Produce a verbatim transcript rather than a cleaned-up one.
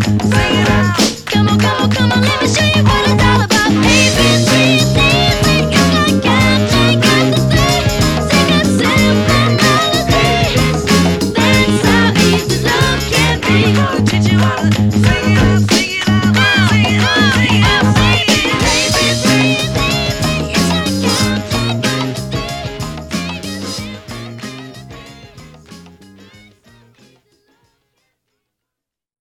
Come on, come on, come on, let me show you what it's all about. A, B, C, D, E, it's like catching at the sea. Sing a simple melody. That's how easy love can be. Gonna teach you how to sing it out.